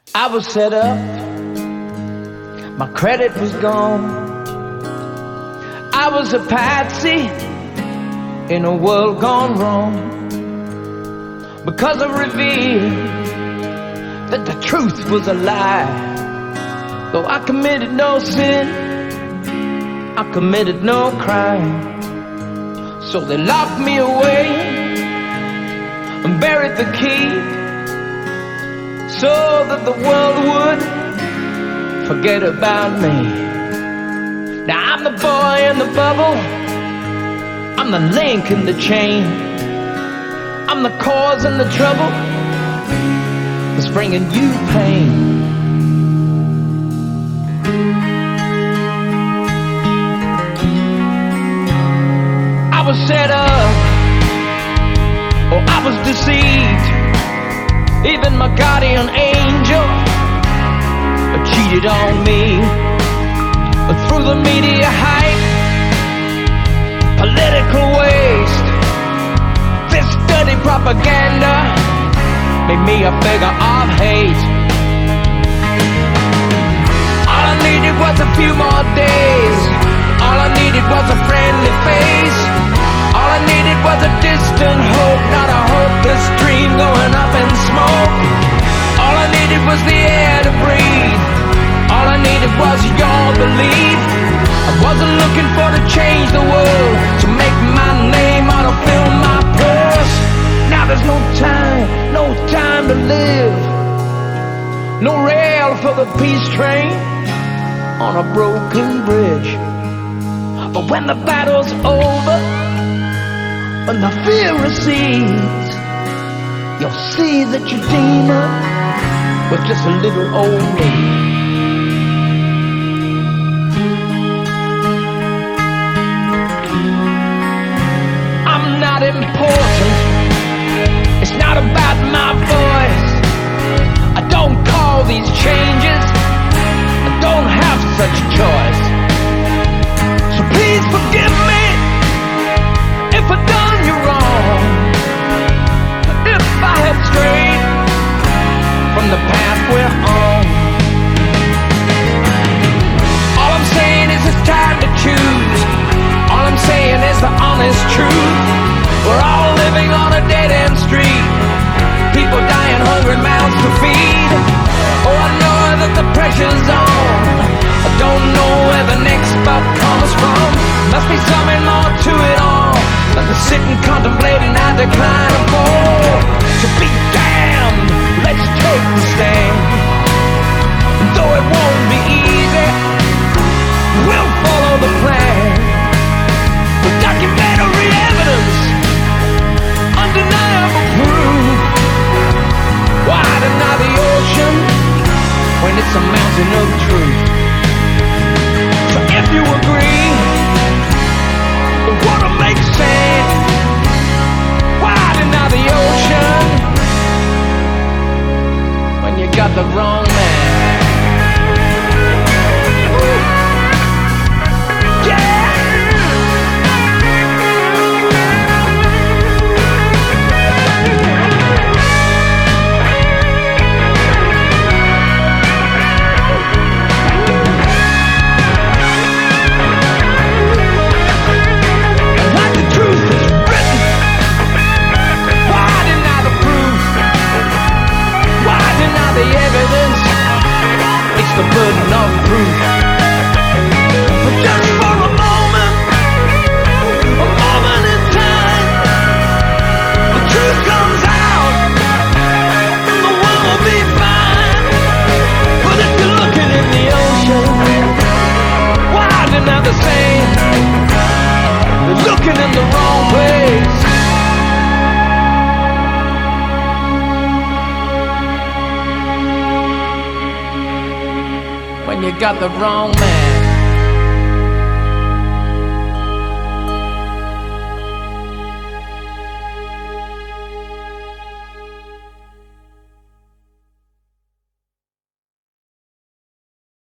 I was set up, my credit was gone. I was a patsy in a world gone wrong. Because I revealed that the truth was a lie. Though I committed no sin, I committed no crime. So they locked me away and buried the key, so that the world would forget about me. Now I'm the boy in the bubble, I'm the link in the chain, I'm the cause in the trouble that's bringing you pain. I was set up, or I was deceived. Even my guardian angel cheated on me. But through the media hype, political waste, this dirty propaganda made me a figure of hate. All I needed was a few more days. All I needed was a friendly face. All I needed was a distant hope, not a hopeless dream going up in smoke. All I needed was the air to breathe. All I needed was your belief. I wasn't looking for to change the world, to make my name or to fill my purse. Now there's no time to live. No rail for the peace train on a broken bridge. But when the battle's over, when the fear recedes, you'll see that your demon was just a little old me. I'm not important, it's not about my voice. I don't call these changes, I don't have such a choice. So please forgive me if I done you wrong, if I had strayed from the path we're on. All I'm saying is it's time to choose. All I'm saying is the honest truth. We're all living on a dead-end street, people dying, hungry mouths to feed. Oh, I know that the pressure's on, I don't know where the next buck comes from. Must be something more to it all than to sit and contemplate and I decline and fall. So be damned, let's take the stand. Though it won't be easy, we'll follow the plan. With documentary evidence, undeniable proof. Why deny the ocean when it's a mountain of truth? So if you agree, the water makes sand. Why deny the ocean when you got the wrong man? The burden of proof. But just for a moment in time, the truth comes out, and the world will be fine. But if you're looking in the ocean, why deny the same? You're looking in the wrong place. When you got the wrong man.